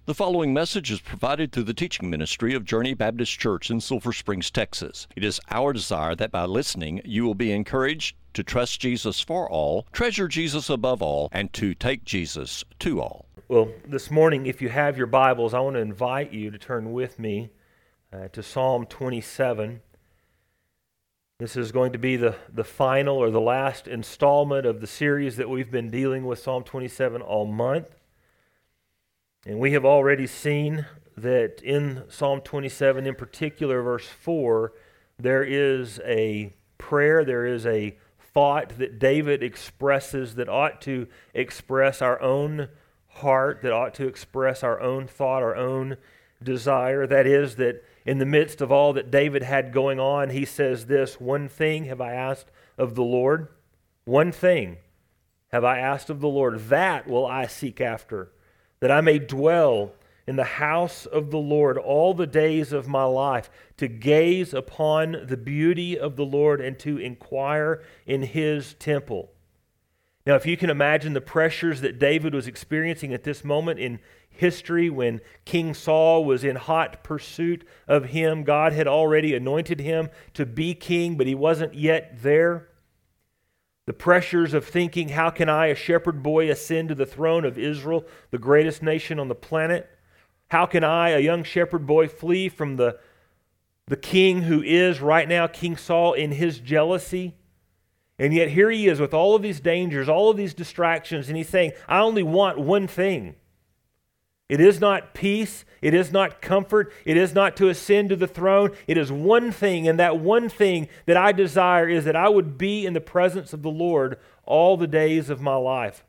The following message is provided through the teaching ministry of Journey Baptist Church in Sulphur Springs, Texas. It is our desire that by listening, you will be encouraged to trust Jesus for all, treasure Jesus above all, and to take Jesus to all. Well, this morning, if you have your Bibles, I want to invite you to turn with me to Psalm 27. This is going to be the final or the last installment of the series that we've been dealing with Psalm 27 all month. And we have already seen that in Psalm 27, in particular, verse 4, there is a prayer, there is a thought that David expresses that ought to express our own heart, that ought to express our own thought, our own desire. That is, that in the midst of all that David had going on, he says this, "One thing have I asked of the Lord, one thing have I asked of the Lord, that will I seek after, that I may dwell in the house of the Lord all the days of my life, to gaze upon the beauty of the Lord and to inquire in His temple." Now, if you can imagine the pressures that David was experiencing at this moment in history when King Saul was in hot pursuit of him, God had already anointed him to be king, but he wasn't yet there. The pressures of thinking, how can I, a shepherd boy, ascend to the throne of Israel, the greatest nation on the planet? How can I, a young shepherd boy, flee from the king who is right now King Saul in his jealousy? And yet here he is with all of these dangers, all of these distractions, and he's saying, I only want one thing. It is not peace, it is not comfort, it is not to ascend to the throne. It is one thing, and that one thing that I desire is that I would be in the presence of the Lord all the days of my life.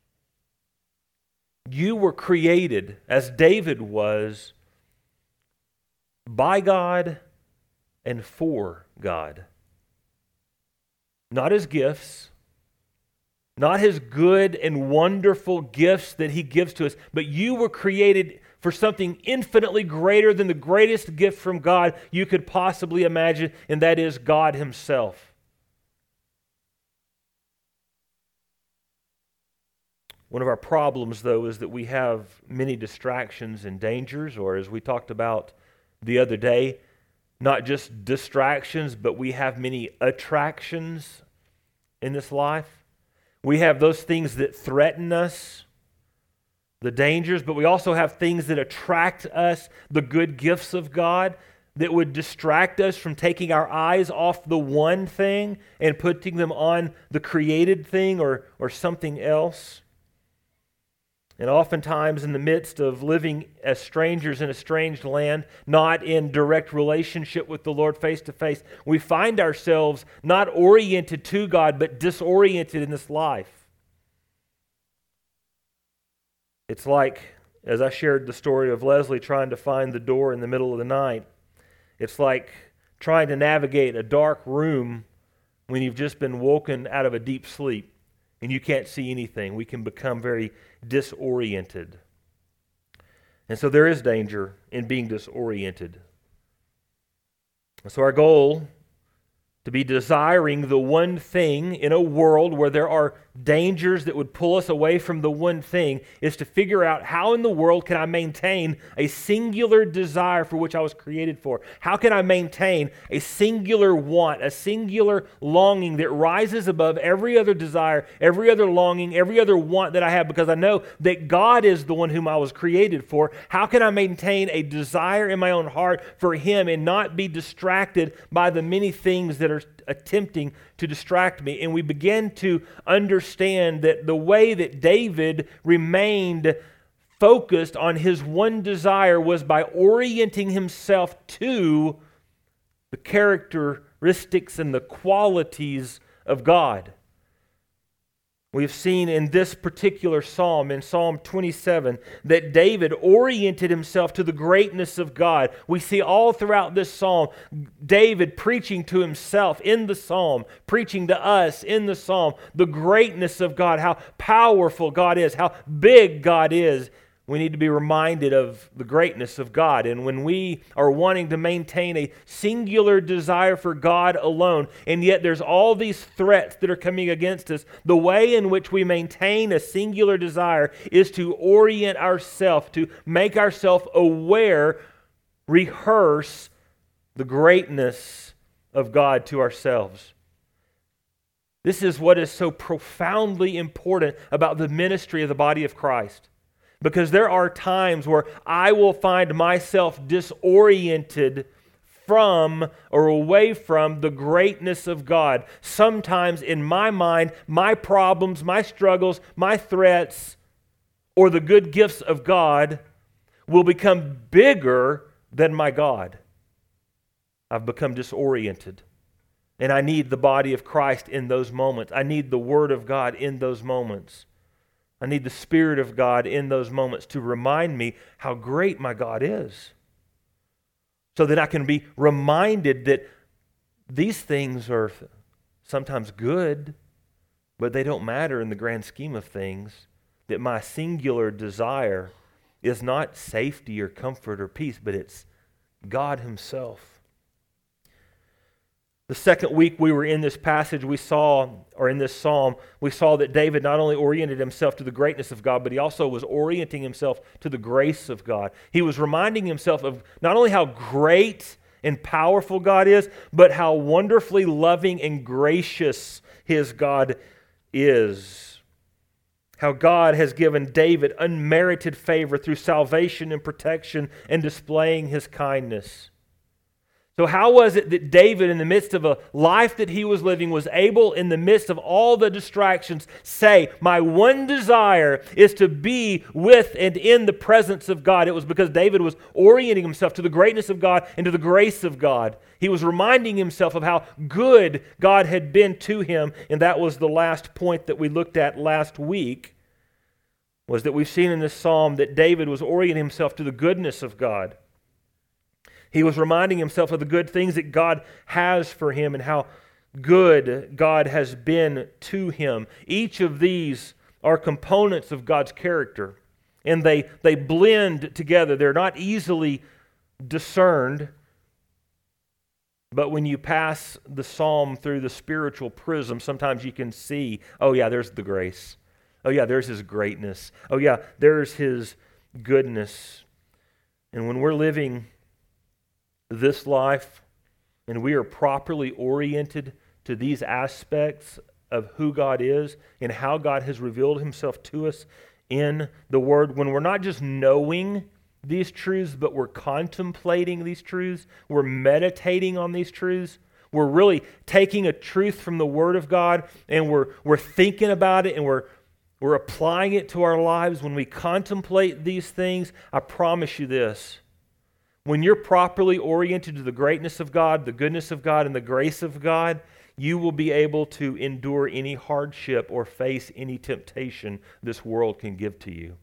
You were created, as David was, by God and for God. Not as gifts, not His good and wonderful gifts that He gives to us, but you were created for something infinitely greater than the greatest gift from God you could possibly imagine, and that is God Himself. One of our problems, though, is that we have many distractions and dangers, or as we talked about the other day, not just distractions, but we have many attractions in this life. We have those things that threaten us, the dangers, but we also have things that attract us, the good gifts of God, that would distract us from taking our eyes off the one thing and putting them on the created thing or something else. And oftentimes in the midst of living as strangers in a strange land, not in direct relationship with the Lord face to face, we find ourselves not oriented to God, but disoriented in this life. It's like, as I shared the story of Leslie trying to find the door in the middle of the night, it's like trying to navigate a dark room when you've just been woken out of a deep sleep and you can't see anything. We can become very disoriented. And so there is danger in being disoriented. So our goal, to be desiring the one thing in a world where there are dangers that would pull us away from the one thing, is to figure out how in the world can I maintain a singular desire for which I was created for? How can I maintain a singular want, a singular longing that rises above every other desire, every other longing, every other want that I have, because I know that God is the one whom I was created for? How can I maintain a desire in my own heart for Him and not be distracted by the many things that are attempting to distract me? And we begin to understand that the way that David remained focused on his one desire was by orienting himself to the characteristics and the qualities of God. We've seen in this particular psalm, in Psalm 27, that David oriented himself to the greatness of God. We see all throughout this psalm, David preaching to himself in the psalm, preaching to us in the psalm, the greatness of God, how powerful God is, how big God is. We need to be reminded of the greatness of God. And when we are wanting to maintain a singular desire for God alone, and yet there's all these threats that are coming against us, the way in which we maintain a singular desire is to orient ourselves, to make ourselves aware, rehearse the greatness of God to ourselves. This is what is so profoundly important about the ministry of the body of Christ. Because there are times where I will find myself disoriented from or away from the greatness of God. Sometimes in my mind, my problems, my struggles, my threats, or the good gifts of God will become bigger than my God. I've become disoriented. And I need the body of Christ in those moments. I need the Word of God in those moments. I need the Spirit of God in those moments to remind me how great my God is. So that I can be reminded that these things are sometimes good, but they don't matter in the grand scheme of things. That my singular desire is not safety or comfort or peace, but it's God Himself. The second week we were in this passage, we saw, or in this psalm, we saw that David not only oriented himself to the greatness of God, but he also was orienting himself to the grace of God. He was reminding himself of not only how great and powerful God is, but how wonderfully loving and gracious his God is. How God has given David unmerited favor through salvation and protection and displaying His kindness. So how was it that David, in the midst of a life that he was living, was able, in the midst of all the distractions, say, my one desire is to be with and in the presence of God? It was because David was orienting himself to the greatness of God and to the grace of God. He was reminding himself of how good God had been to him, and that was the last point that we looked at last week, was that we've seen in this psalm that David was orienting himself to the goodness of God. He was reminding himself of the good things that God has for him and how good God has been to him. Each of these are components of God's character, and they blend together. They're not easily discerned, but when you pass the psalm through the spiritual prism, sometimes you can see, oh yeah, there's the grace. Oh yeah, there's His greatness. Oh yeah, there's His goodness. And when we're living this life, and we are properly oriented to these aspects of who God is and how God has revealed Himself to us in the Word, when we're not just knowing these truths, but we're contemplating these truths, we're meditating on these truths, we're really taking a truth from the Word of God and we're thinking about it and we're applying it to our lives. When we contemplate these things, I promise you this: when you're properly oriented to the greatness of God, the goodness of God, and the grace of God, you will be able to endure any hardship or face any temptation this world can give to you.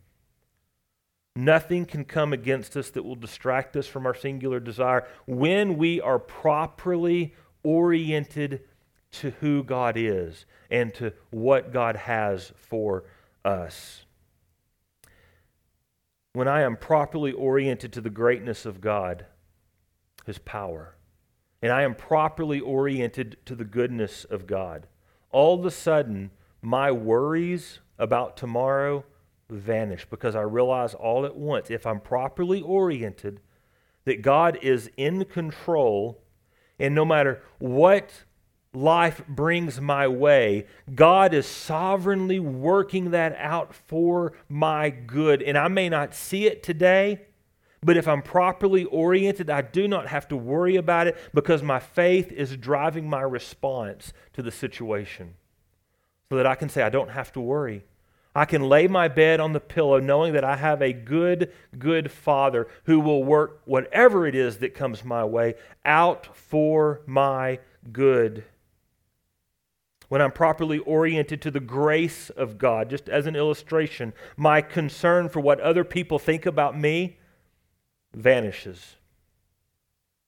Nothing can come against us that will distract us from our singular desire when we are properly oriented to who God is and to what God has for us. When I am properly oriented to the greatness of God, His power, and I am properly oriented to the goodness of God, all of a sudden, my worries about tomorrow vanish because I realize all at once, if I'm properly oriented, that God is in control, and no matter what life brings my way, God is sovereignly working that out for my good. And I may not see it today, but if I'm properly oriented, I do not have to worry about it because my faith is driving my response to the situation. So that I can say, I don't have to worry. I can lay my bed on the pillow knowing that I have a good Father who will work whatever it is that comes my way out for my good. When I'm properly oriented to the grace of God, just as an illustration, my concern for what other people think about me vanishes.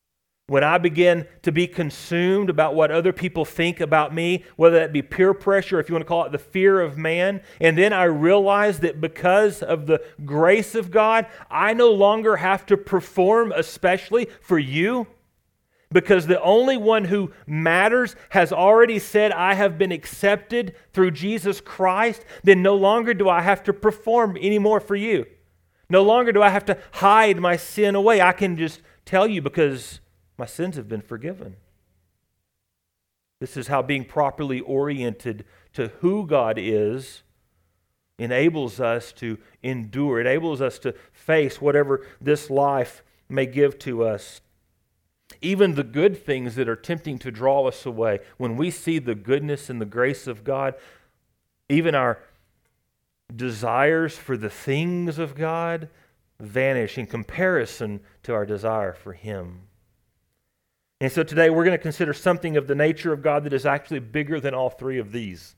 when I begin to be consumed about what other people think about me, whether that be peer pressure, if you want to call it the fear of man, and then I realize that because of the grace of God, I no longer have to perform especially for you, because the only one who matters has already said, I have been accepted through Jesus Christ, then no longer do I have to perform anymore for you. No longer do I have to hide my sin away. I can just tell you because my sins have been forgiven. This is how being properly oriented to who God is enables us to endure, enables us to face whatever this life may give to us. Even the good things that are tempting to draw us away, when we see the goodness and the grace of God, even our desires for the things of God vanish in comparison to our desire for Him. And so today we're going to consider something of the nature of God that is actually bigger than all three of these.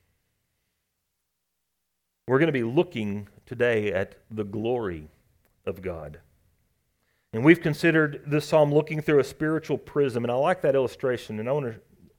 We're going to be looking today at the glory of God. And we've considered this psalm looking through a spiritual prism, and I like that illustration, and I want to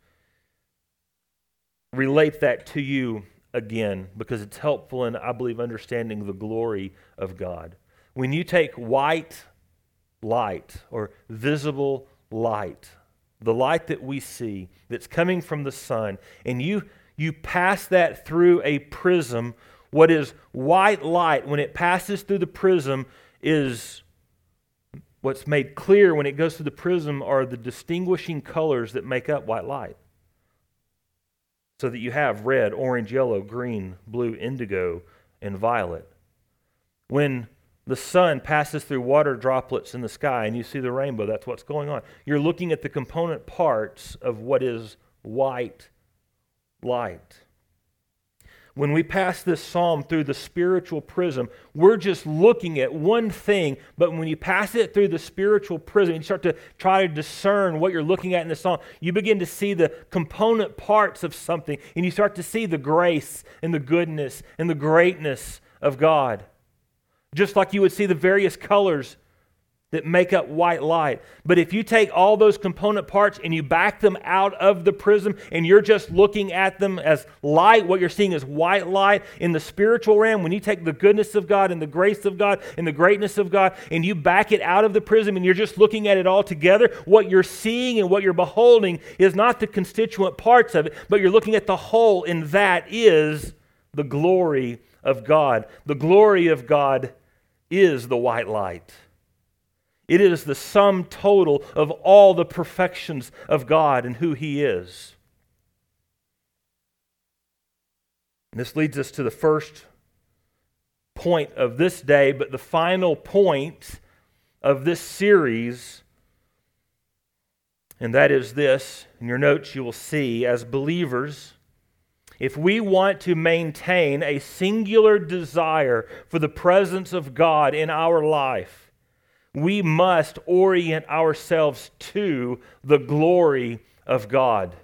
relate that to you again because it's helpful in, I believe, understanding the glory of God. When you take white light or visible light, the light that we see that's coming from the sun, and you pass that through a prism, what is white light, when it passes through the prism, is what's made clear when it goes through the prism are the distinguishing colors that make up white light. So that you have red, orange, yellow, green, blue, indigo, and violet. When the sun passes through water droplets in the sky and you see the rainbow, that's what's going on. You're looking at the component parts of what is white light. When we pass this psalm through the spiritual prism, we're just looking at one thing, but when you pass it through the spiritual prism, you start to try to discern what you're looking at in the psalm, you begin to see the component parts of something, and you start to see the grace and the goodness and the greatness of God. Just like you would see the various colors that make up white light. But if you take all those component parts and you back them out of the prism and you're just looking at them as light, what you're seeing is white light in the spiritual realm. When you take the goodness of God and the grace of God and the greatness of God and you back it out of the prism and you're just looking at it all together, what you're seeing and what you're beholding is not the constituent parts of it, but you're looking at the whole, and that is the glory of God. The glory of God is the white light. It is the sum total of all the perfections of God and who He is. And this leads us to the first point of this day, but the final point of this series, and that is this. In your notes you will see, as believers, if we want to maintain a singular desire for the presence of God in our life, we must orient ourselves to the glory of God.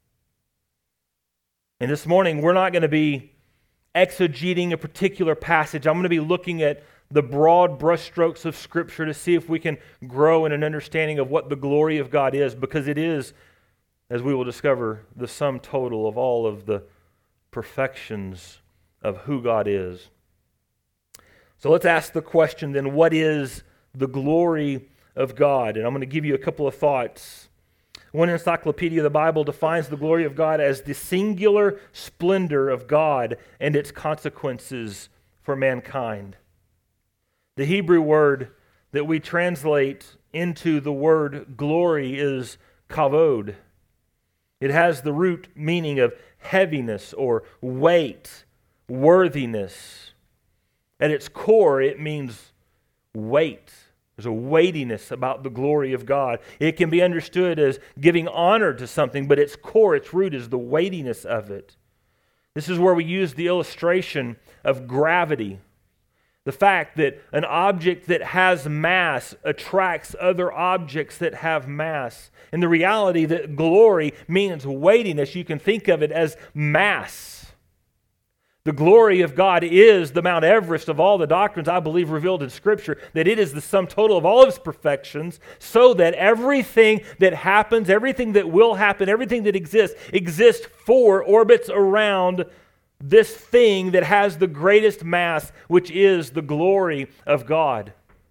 And this morning, we're not going to be exegeting a particular passage. I'm going to be looking at the broad brushstrokes of Scripture to see if we can grow in an understanding of what the glory of God is, because it is, as we will discover, the sum total of all of the perfections of who God is. So let's ask the question then, what is the glory of God? And I'm going to give you a couple of thoughts. One encyclopedia of the Bible defines the glory of God as the singular splendor of God and its consequences for mankind. The Hebrew word that we translate into the word glory is kavod. It has the root meaning of heaviness or weight, worthiness. At its core, it means weight. There's a weightiness about the glory of God. It can be understood as giving honor to something, but its core, its root is the weightiness of it. This is where we use the illustration of gravity. The fact that an object that has mass attracts other objects that have mass. And the reality that glory means weightiness, you can think of it as mass. The glory of God is the Mount Everest of all the doctrines I believe revealed in Scripture, that it is the sum total of all of His perfections, so that everything that happens, everything that will happen, everything that exists for, orbits around this thing that has the greatest mass, which is the glory of God.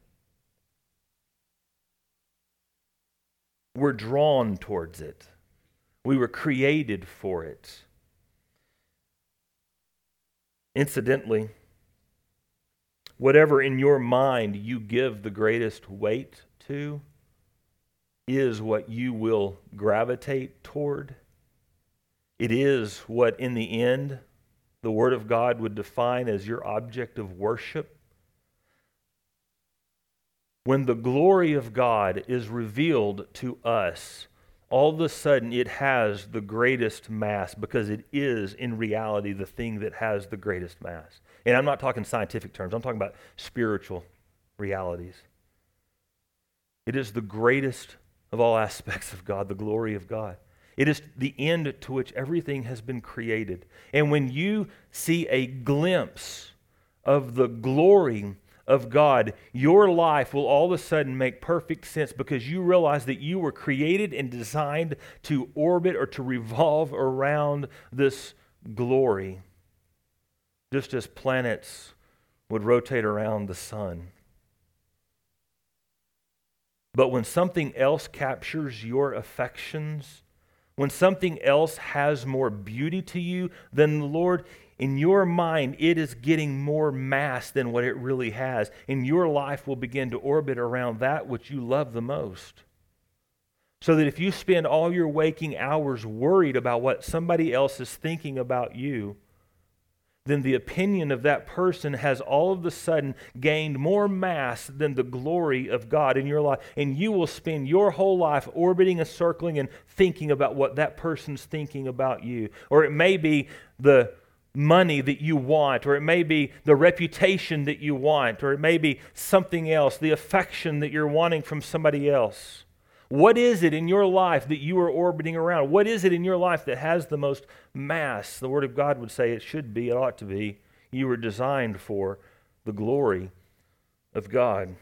We're drawn towards it. We were created for it. Incidentally, whatever in your mind you give the greatest weight to is what you will gravitate toward. It is what, in the end, the Word of God would define as your object of worship. When the glory of God is revealed to us, all of a sudden it has the greatest mass because it is, in reality, the thing that has the greatest mass. And I'm not talking scientific terms. I'm talking about spiritual realities. It is the greatest of all aspects of God, the glory of God. It is the end to which everything has been created. And when you see a glimpse of the glory of God, your life will all of a sudden make perfect sense because you realize that you were created and designed to orbit or to revolve around this glory, just as planets would rotate around the sun. But when something else captures your affections, when something else has more beauty to you than the Lord, in your mind, it is getting more mass than what it really has. And your life will begin to orbit around that which you love the most. So that if you spend all your waking hours worried about what somebody else is thinking about you, then the opinion of that person has all of a sudden gained more mass than the glory of God in your life. And you will spend your whole life orbiting and circling and thinking about what that person's thinking about you. Or it may be the money that you want, or it may be the reputation that you want, or it may be something else, the affection that you're wanting from somebody else. What is it in your life that you are orbiting around? What is it in your life that has the most mass? The Word of God would say it should be, it ought to be. You were designed for the glory of God.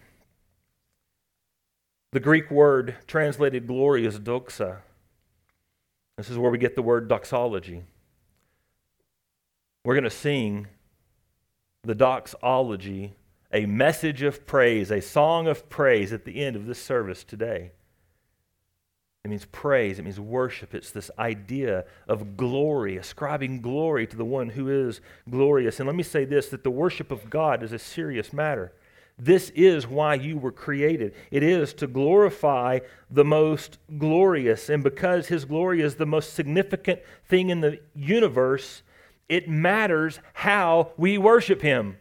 The Greek word translated glory is doxa. This is where we get the word doxology. We're going to sing the doxology, a message of praise, a song of praise at the end of this service today. It means praise, it means worship. It's this idea of glory, ascribing glory to the one who is glorious. And let me say this, that the worship of God is a serious matter. This is why you were created. It is to glorify the most glorious. And because His glory is the most significant thing in the universe, it matters how we worship Him.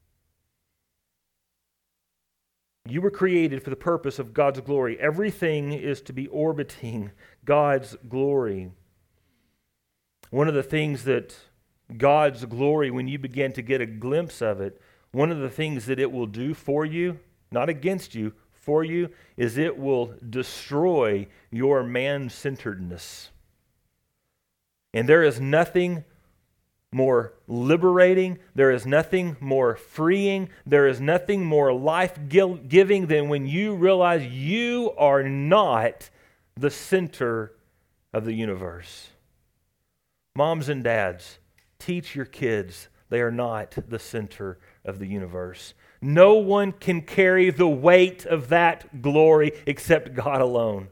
You were created for the purpose of God's glory. Everything is to be orbiting God's glory. One of the things that God's glory, when you begin to get a glimpse of it, one of the things that it will do for you, not against you, for you, is it will destroy your man-centeredness. And there is nothing more liberating, there is nothing more freeing, there is nothing more life-giving than when you realize you are not the center of the universe. Moms and dads, teach your kids they are not the center of the universe. No one can carry the weight of that glory except God alone.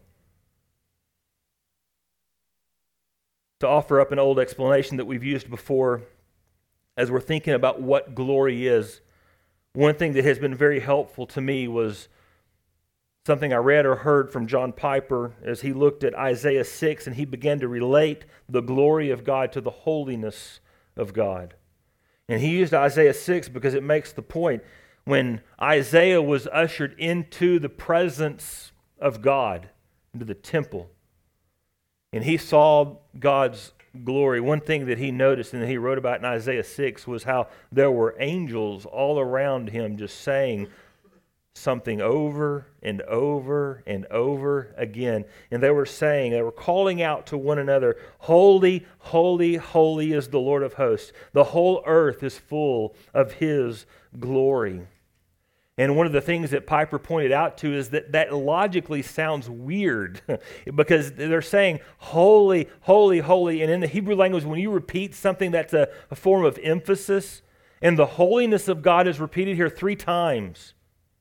To offer up an old explanation that we've used before as we're thinking about what glory is, one thing that has been very helpful to me was something I read or heard from John Piper as he looked at Isaiah 6 and he began to relate the glory of God to the holiness of God. And he used Isaiah 6 because it makes the point. When Isaiah was ushered into the presence of God, into the temple, and he saw God's glory, one thing that he noticed and that he wrote about in Isaiah 6 was how there were angels all around him just saying, something over and over and over again. And they were calling out to one another, "Holy, holy, holy is the Lord of hosts. The whole earth is full of His glory." And one of the things that Piper pointed out to is that logically sounds weird because they're saying holy, holy, holy. And in the Hebrew language, when you repeat something, that's a form of emphasis. And the holiness of God is repeated here 3 times.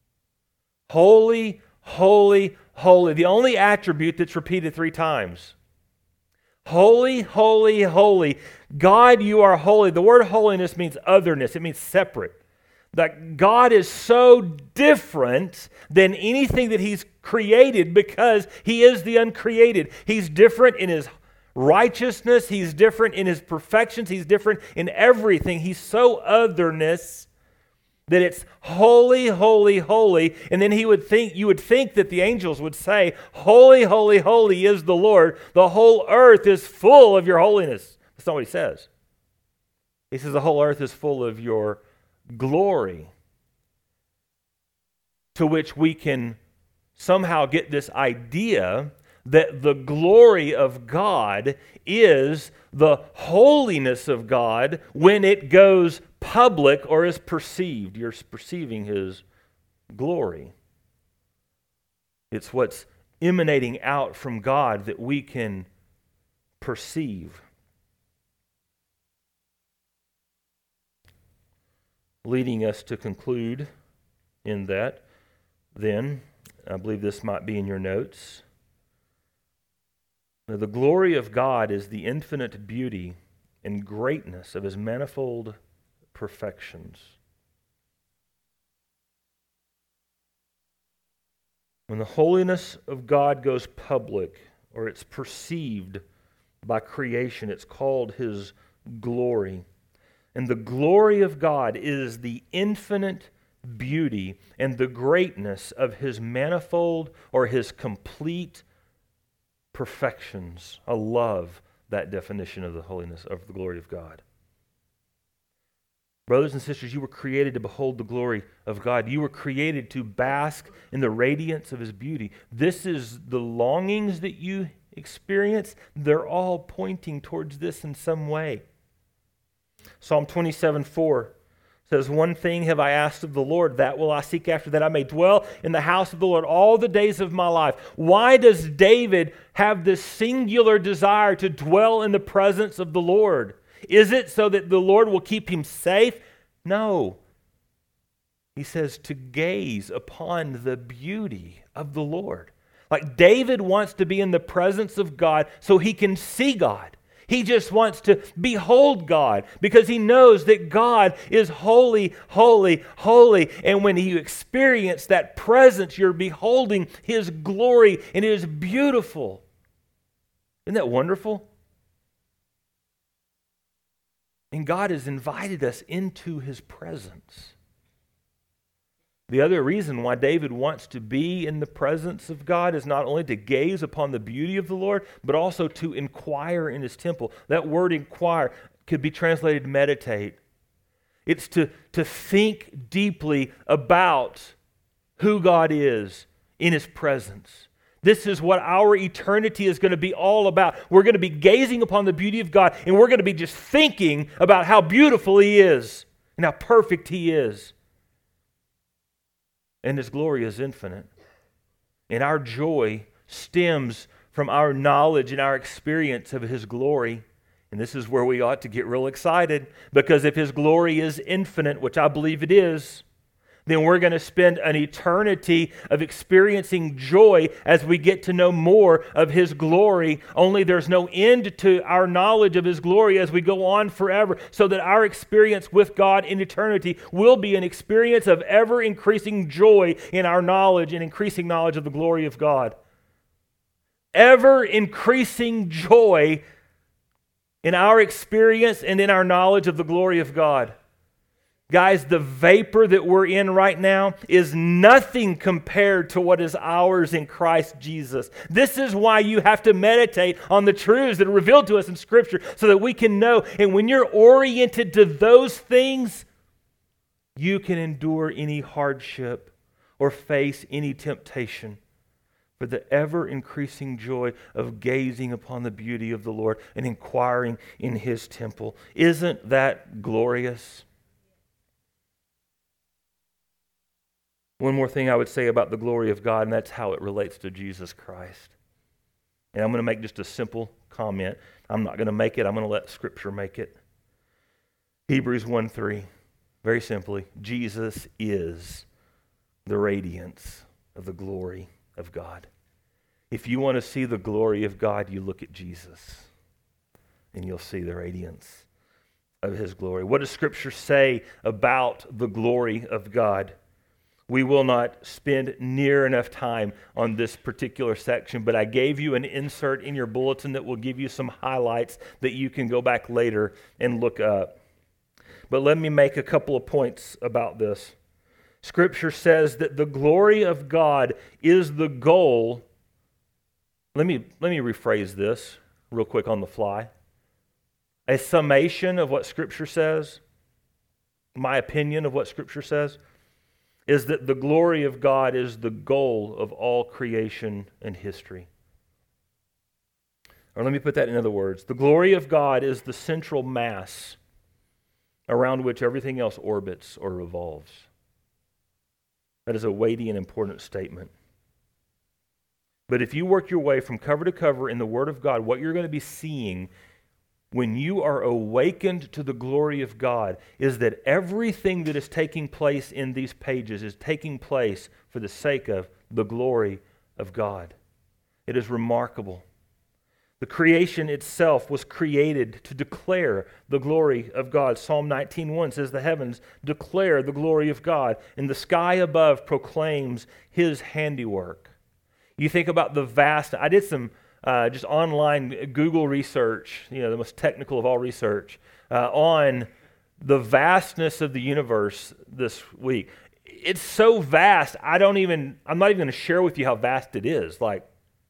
Holy, holy, holy. The only attribute that's repeated 3 times. Holy, holy, holy. God, you are holy. The word holiness means otherness. It means separate. That God is so different than anything that He's created because He is the uncreated. He's different in His righteousness. He's different in His perfections. He's different in everything. He's so otherness that it's holy, holy, holy. And then you would think that the angels would say, "Holy, holy, holy is the Lord. The whole earth is full of your holiness." That's not what He says. He says the whole earth is full of your glory, to which we can somehow get this idea that the glory of God is the holiness of God when it goes public or is perceived. You're perceiving His glory. It's what's emanating out from God that we can perceive. Leading us to conclude in that, then, I believe this might be in your notes. Now, the glory of God is the infinite beauty and greatness of His manifold perfections. When the holiness of God goes public, or it's perceived by creation, it's called His glory. And the glory of God is the infinite beauty and the greatness of His manifold or His complete perfections. I love that definition of the holiness of the glory of God. Brothers and sisters, you were created to behold the glory of God. You were created to bask in the radiance of His beauty. This is the longings that you experience. They're all pointing towards this in some way. Psalm 27:4 says, "One thing have I asked of the Lord, that will I seek after, that I may dwell in the house of the Lord all the days of my life." Why does David have this singular desire to dwell in the presence of the Lord? Is it so that the Lord will keep him safe? No. He says to gaze upon the beauty of the Lord. Like David wants to be in the presence of God so he can see God. He just wants to behold God because he knows that God is holy, holy, holy. And when you experience that presence, you're beholding His glory, and it is beautiful. Isn't that wonderful? And God has invited us into His presence. The other reason why David wants to be in the presence of God is not only to gaze upon the beauty of the Lord, but also to inquire in His temple. That word inquire could be translated meditate. It's to think deeply about who God is in His presence. This is what our eternity is going to be all about. We're going to be gazing upon the beauty of God, and we're going to be just thinking about how beautiful He is and how perfect He is. And His glory is infinite. And our joy stems from our knowledge and our experience of His glory. And this is where we ought to get real excited, because if His glory is infinite, which I believe it is, then we're going to spend an eternity of experiencing joy as we get to know more of His glory. Only there's no end to our knowledge of His glory as we go on forever, so that our experience with God in eternity will be an experience of ever-increasing joy in our knowledge and increasing knowledge of the glory of God. Ever-increasing joy in our experience and in our knowledge of the glory of God. Guys, the vapor that we're in right now is nothing compared to what is ours in Christ Jesus. This is why you have to meditate on the truths that are revealed to us in Scripture so that we can know. And when you're oriented to those things, you can endure any hardship or face any temptation, for the ever-increasing joy of gazing upon the beauty of the Lord and inquiring in His temple. Isn't that glorious? One more thing I would say about the glory of God, and that's how it relates to Jesus Christ. And I'm going to make just a simple comment. I'm not going to make it. I'm going to let Scripture make it. Hebrews 1:3, very simply, Jesus is the radiance of the glory of God. If you want to see the glory of God, you look at Jesus, and you'll see the radiance of His glory. What does Scripture say about the glory of God? We will not spend near enough time on this particular section, but I gave you an insert in your bulletin that will give you some highlights that you can go back later and look up. But let me make a couple of points about this. Scripture says that the glory of God is the goal. Let me rephrase this real quick on the fly. A summation of what Scripture says, my opinion of what Scripture says, is that the glory of God is the goal of all creation and history. Or let me put that in other words. The glory of God is the central mass around which everything else orbits or revolves. That is a weighty and important statement. But if you work your way from cover to cover in the Word of God, what you're going to be seeing when you are awakened to the glory of God is that everything that is taking place in these pages is taking place for the sake of the glory of God. It is remarkable. The creation itself was created to declare the glory of God. Psalm 19:1 says, "The heavens declare the glory of God, and the sky above proclaims His handiwork." You think about the vast, I did some just online Google research, the most technical of all research, on the vastness of the universe this week. It's so vast, I'm not even going to share with you how vast it is. Like,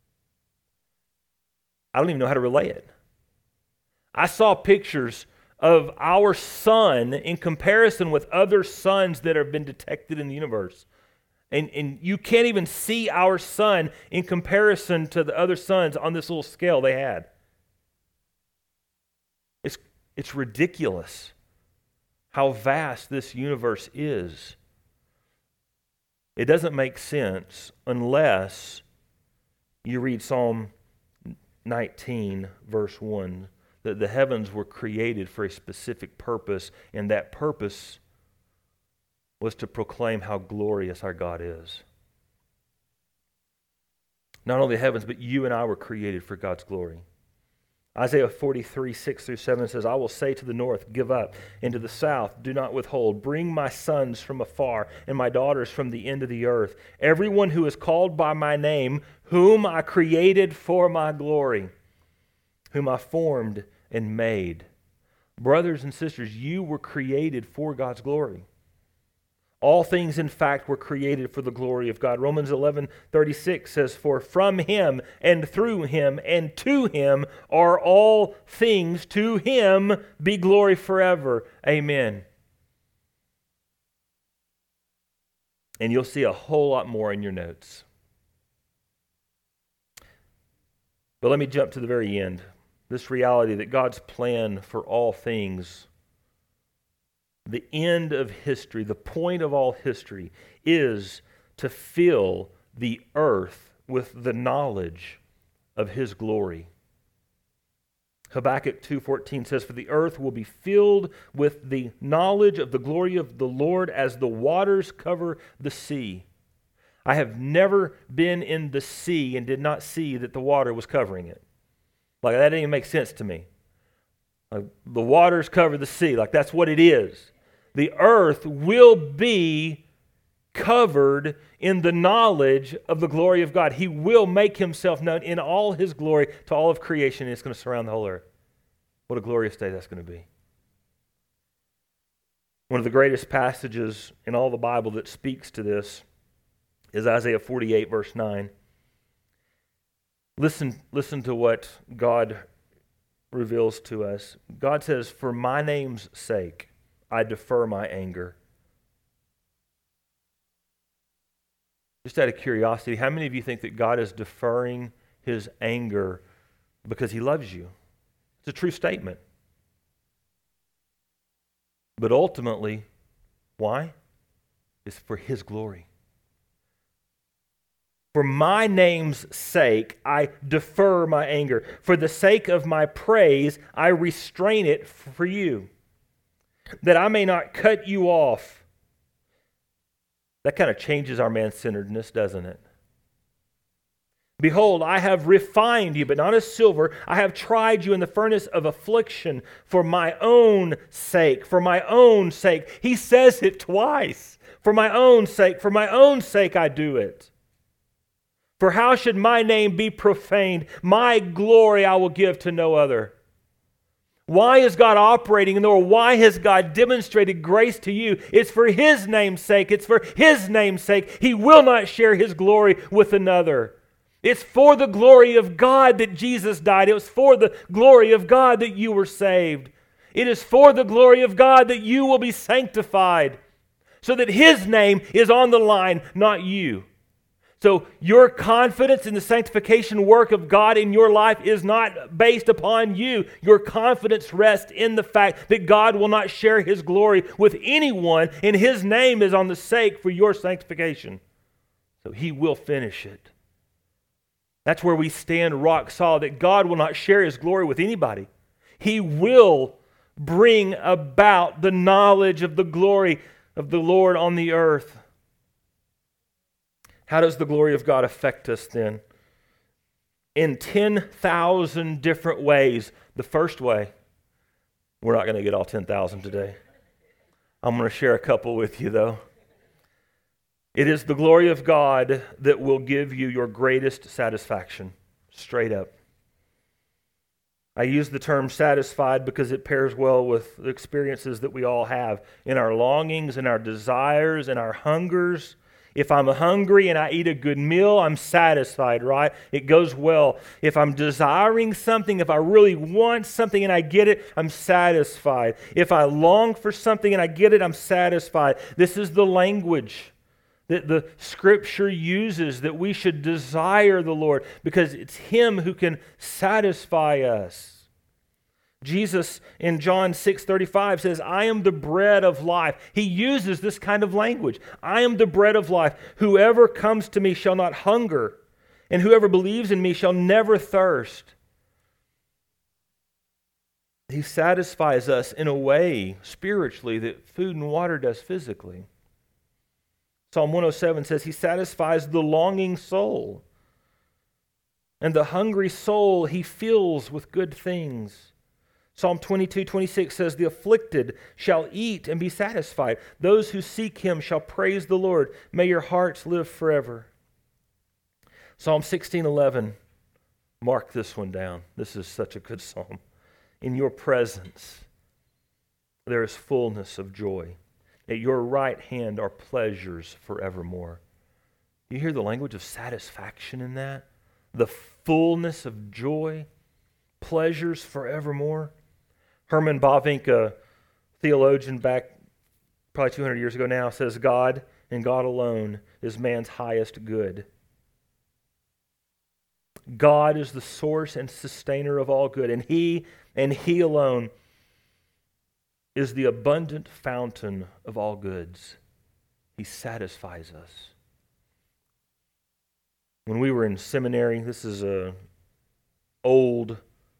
I don't even know how to relay it. I saw pictures of our sun in comparison with other suns that have been detected in the universe. And you can't even see our sun in comparison to the other suns on this little scale they had. It's ridiculous how vast this universe is. It doesn't make sense unless you read Psalm 19, verse 1, that the heavens were created for a specific purpose, and that purpose was to proclaim how glorious our God is. Not only the heavens, but you and I were created for God's glory. Isaiah 43, 6 through 7 says, "I will say to the north, give up, and to the south, do not withhold. Bring my sons from afar, and my daughters from the end of the earth. Everyone who is called by my name, whom I created for my glory, whom I formed and made." Brothers and sisters, you were created for God's glory. All things, in fact, were created for the glory of God. Romans 11:36 says, "For from Him and through Him and to Him are all things. To Him be glory forever. Amen." And you'll see a whole lot more in your notes. But let me jump to the very end. This reality that God's plan for all things, the end of history, the point of all history, is to fill the earth with the knowledge of His glory. Habakkuk 2:14 says, "For the earth will be filled with the knowledge of the glory of the Lord as the waters cover the sea." I have never been in the sea and did not see that the water was covering it. Like, that didn't even make sense to me. Like, the waters cover the sea. Like, that's what it is. The earth will be covered in the knowledge of the glory of God. He will make Himself known in all His glory to all of creation, and it's going to surround the whole earth. What a glorious day that's going to be. One of the greatest passages in all the Bible that speaks to this is Isaiah 48, verse 9. Listen to what God reveals to us. God says, "For my name's sake, I defer my anger." Just out of curiosity, how many of you think that God is deferring his anger because he loves you? It's a true statement. But ultimately, why? It's for his glory. For my name's sake, I defer my anger. For the sake of my praise, I restrain it for you, that I may not cut you off. That kind of changes our man-centeredness, doesn't it? Behold, I have refined you, but not as silver. I have tried you in the furnace of affliction for my own sake. For my own sake. He says it twice. For my own sake. For my own sake I do it. For how should my name be profaned? My glory I will give to no other. Why is God operating in the world? Why has God demonstrated grace to you? It's for his name's sake. It's for his name's sake. He will not share his glory with another. It's for the glory of God that Jesus died. It was for the glory of God that you were saved. It is for the glory of God that you will be sanctified, so that his name is on the line, not you. So your confidence in the sanctification work of God in your life is not based upon you. Your confidence rests in the fact that God will not share his glory with anyone, and his name is on the stake for your sanctification. So he will finish it. That's where we stand rock solid, that God will not share his glory with anybody. He will bring about the knowledge of the glory of the Lord on the earth. How does the glory of God affect us then? In 10,000 different ways. The first way, we're not going to get all 10,000 today. I'm going to share a couple with you though. It is the glory of God that will give you your greatest satisfaction, straight up. I use the term satisfied because it pairs well with the experiences that we all have in our longings, in our desires, in our hungers. If I'm hungry and I eat a good meal, I'm satisfied, right? It goes well. If I'm desiring something, if I really want something and I get it, I'm satisfied. If I long for something and I get it, I'm satisfied. This is the language that the Scripture uses, that we should desire the Lord because it's him who can satisfy us. Jesus in John 6:35 says, I am the bread of life. He uses this kind of language. I am the bread of life. Whoever comes to me shall not hunger, and whoever believes in me shall never thirst. He satisfies us in a way spiritually that food and water does physically. Psalm 107 says he satisfies the longing soul, and the hungry soul he fills with good things. Psalm 22:26 says, the afflicted shall eat and be satisfied. Those who seek him shall praise the Lord. May your hearts live forever. Psalm 16:11, mark this one down. This is such a good psalm. In your presence there is fullness of joy. At your right hand are pleasures forevermore. You hear the language of satisfaction in that? The fullness of joy, pleasures forevermore. Herman Bavinck, a theologian back probably 200 years ago now, says God and God alone is man's highest good. God is the source and sustainer of all good, and He alone is the abundant fountain of all goods. He satisfies us. When we were in seminary, this is an old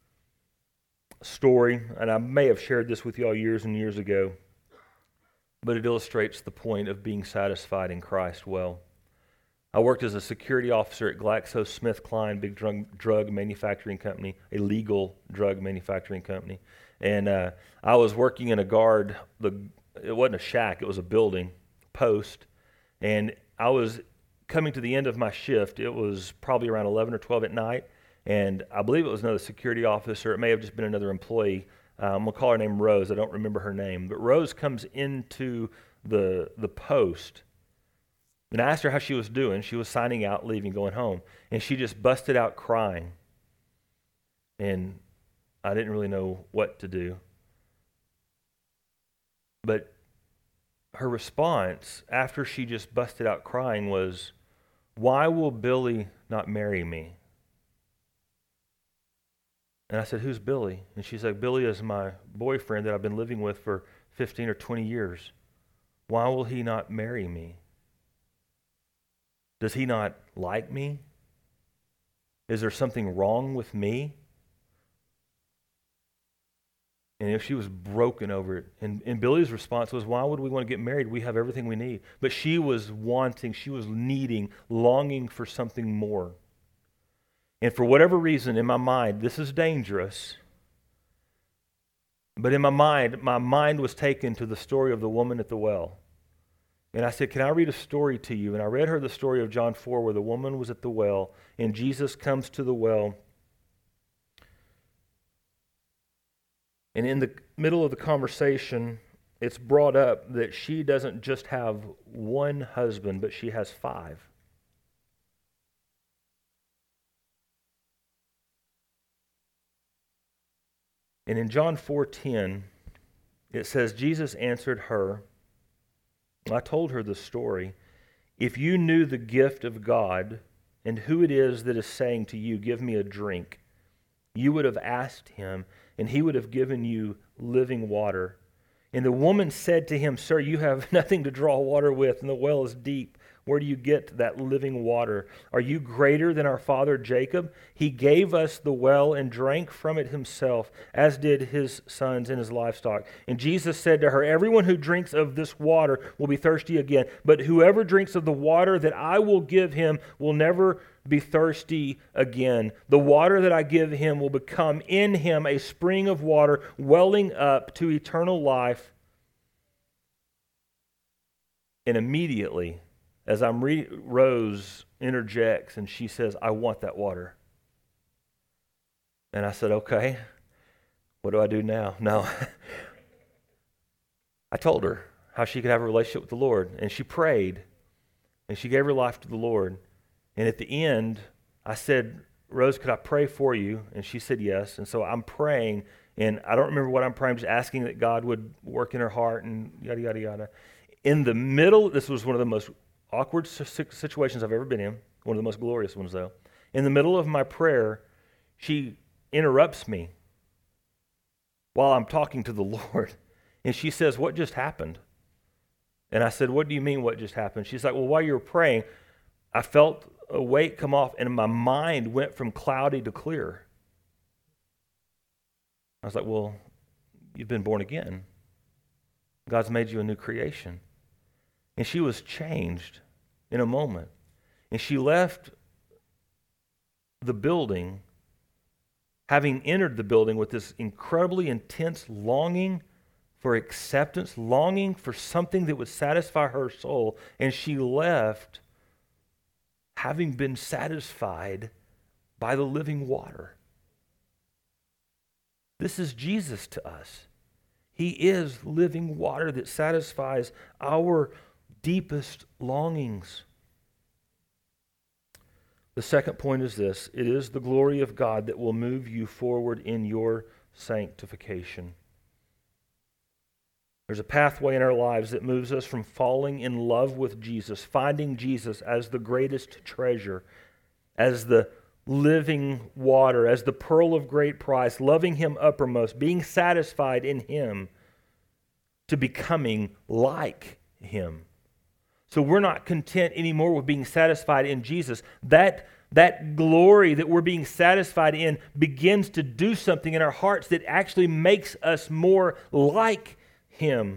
story, and I may have shared this with you all years and years ago, but it illustrates the point of being satisfied in Christ well. I worked as a security officer at GlaxoSmithKline, big drug manufacturing company, a legal drug manufacturing company. And I was working in a guard, it wasn't a shack, it was a building, post. And I was coming to the end of my shift. It was probably around 11 or 12 at night. And I believe it was another security officer. It may have just been another employee. I'm going to call her name Rose. I don't remember her name. But Rose comes into the post. And I asked her how she was doing. She was signing out, leaving, going home. And she just busted out crying. And I didn't really know what to do. But her response, after she just busted out crying, was, why will Billy not marry me? And I said, who's Billy? And she's like, Billy is my boyfriend that I've been living with for 15 or 20 years. Why will he not marry me? Does he not like me? Is there something wrong with me? And she was broken over it. And Billy's response was, why would we want to get married? We have everything we need. But she was wanting, she was needing, longing for something more. And for whatever reason, in my mind, this is dangerous. But in my mind was taken to the story of the woman at the well. And I said, can I read a story to you? And I read her the story of John 4 where the woman was at the well and Jesus comes to the well. And in the middle of the conversation, it's brought up that she doesn't just have one husband, but she has 5. And in John 4:10, it says, Jesus answered her, I told her the story, if you knew the gift of God and who it is that is saying to you, give me a drink, you would have asked him, and he would have given you living water. And the woman said to him, sir, you have nothing to draw water with, and the well is deep. Where do you get that living water? Are you greater than our father Jacob? He gave us the well and drank from it himself, as did his sons and his livestock. And Jesus said to her, everyone who drinks of this water will be thirsty again. But whoever drinks of the water that I will give him will never be thirsty again. The water that I give him will become in him a spring of water welling up to eternal life. And immediately, as I'm reading, Rose interjects and she says, I want that water. And I said, okay, what do I do now? No. I told her how she could have a relationship with the Lord. And she prayed and she gave her life to the Lord. And at the end, I said, Rose, could I pray for you? And she said yes. And so I'm praying, and I don't remember what I'm praying, just asking that God would work in her heart and yada, yada, yada. In the middle, this was one of the most awkward situations I've ever been in, one of the most glorious ones though. In the middle of my prayer, she interrupts me while I'm talking to the Lord. And she says, what just happened? And I said, what do you mean what just happened? She's like, well, while you were praying, I felt a weight come off and my mind went from cloudy to clear. I was like, well, you've been born again. God's made you a new creation. And she was changed in a moment. And she left the building, having entered the building with this incredibly intense longing for acceptance, longing for something that would satisfy her soul. And she left having been satisfied by the living water. This is Jesus to us. He is living water that satisfies our deepest longings. The second point is this: it is the glory of God that will move you forward in your sanctification. There's a pathway in our lives that moves us from falling in love with Jesus, finding Jesus as the greatest treasure, as the living water, as the pearl of great price, loving Him uppermost, being satisfied in Him, to becoming like Him. So we're not content anymore with being satisfied in Jesus. That glory that we're being satisfied in begins to do something in our hearts that actually makes us more like Him.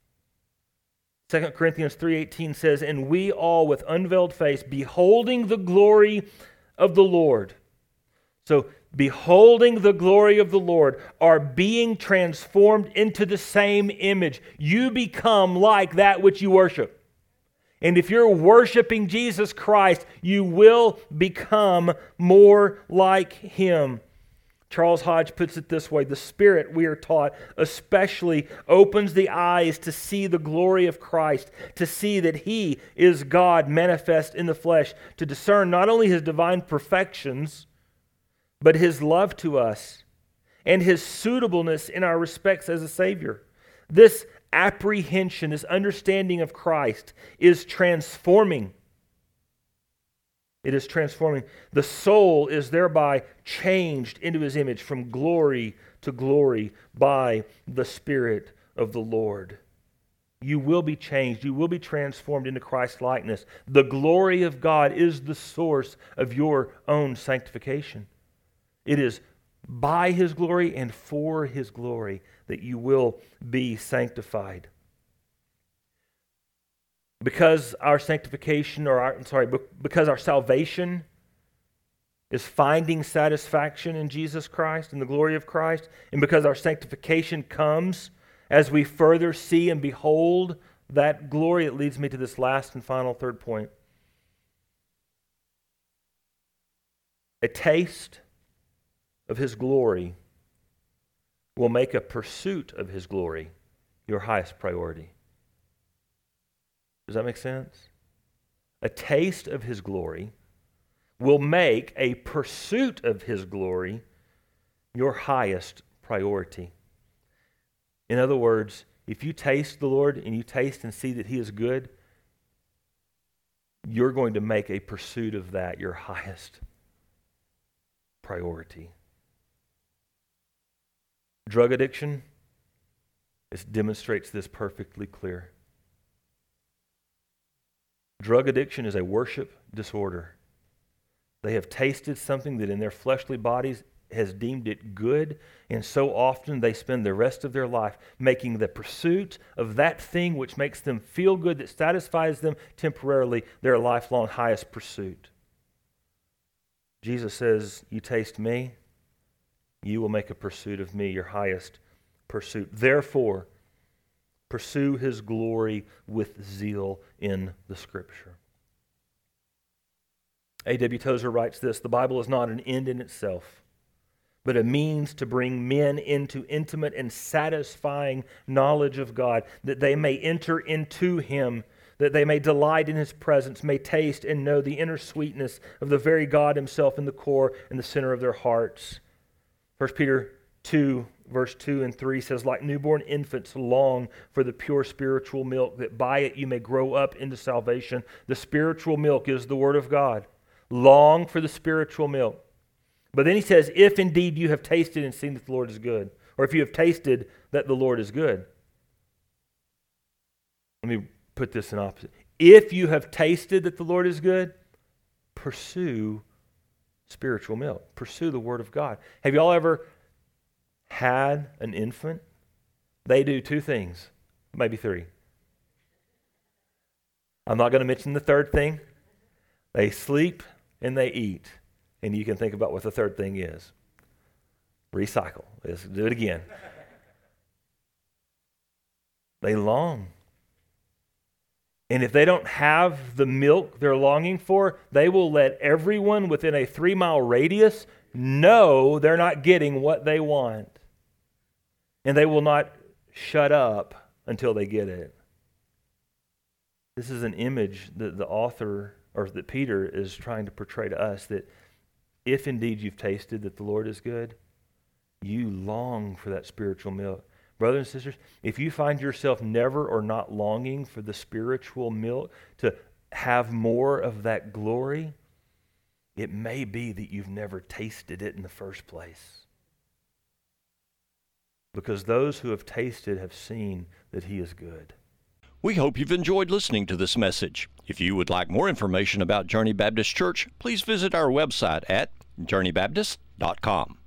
2 Corinthians 3:18 says, and we all with unveiled face, beholding the glory of the Lord. So, beholding the glory of the Lord, are being transformed into the same image. You become like that which you worship. And if you're worshiping Jesus Christ, you will become more like Him. Charles Hodge puts it this way: the Spirit, we are taught, especially opens the eyes to see the glory of Christ, to see that He is God manifest in the flesh, to discern not only His divine perfections, but His love to us and His suitableness in our respects as a Savior. This apprehension, this understanding of Christ is transforming. It is transforming. The soul is thereby changed into his image from glory to glory by the Spirit of the Lord. You will be changed. You will be transformed into Christ's likeness. The glory of God is the source of your own sanctification. It is by His glory and for His glory that you will be sanctified. Because our sanctification, because our salvation is finding satisfaction in Jesus Christ, in the glory of Christ, and because our sanctification comes as we further see and behold that glory, it leads me to this last and final third point. A taste of His glory will make a pursuit of His glory your highest priority. Does that make sense? A taste of His glory will make a pursuit of His glory your highest priority. In other words, if you taste the Lord and you taste and see that He is good, you're going to make a pursuit of that your highest priority. Drug addiction, it demonstrates this perfectly clear. Drug addiction is a worship disorder. They have tasted something that in their fleshly bodies has deemed it good, and so often they spend the rest of their life making the pursuit of that thing which makes them feel good, that satisfies them temporarily, their lifelong highest pursuit. Jesus says, you taste me, you will make a pursuit of me your highest pursuit. Therefore, pursue His glory with zeal in the Scripture. A.W. Tozer writes this: the Bible is not an end in itself, but a means to bring men into intimate and satisfying knowledge of God, that they may enter into Him, that they may delight in His presence, may taste and know the inner sweetness of the very God Himself in the core and the center of their hearts. 1 Peter 2, verse 2 and 3 says, like newborn infants long for the pure spiritual milk, that by it you may grow up into salvation. The spiritual milk is the Word of God. Long for the spiritual milk. But then he says, if indeed you have tasted and seen that the Lord is good, or if you have tasted that the Lord is good. Let me put this in opposite. If you have tasted that the Lord is good, pursue spiritual milk. Pursue the Word of God. Have you all ever had an infant? They do two things, maybe three. I'm not going to mention the third thing. They sleep and they eat. And you can think about what the third thing is. Recycle. Let's do it again. They long. And if they don't have the milk they're longing for, they will let everyone within a 3-mile radius know they're not getting what they want. And they will not shut up until they get it. This is an image that the author, or that Peter is trying to portray to us, that if indeed you've tasted that the Lord is good, you long for that spiritual milk. Brothers and sisters, if you find yourself never or not longing for the spiritual milk to have more of that glory, it may be that you've never tasted it in the first place. Because those who have tasted have seen that He is good. We hope you've enjoyed listening to this message. If you would like more information about Journey Baptist Church, please visit our website at journeybaptist.com.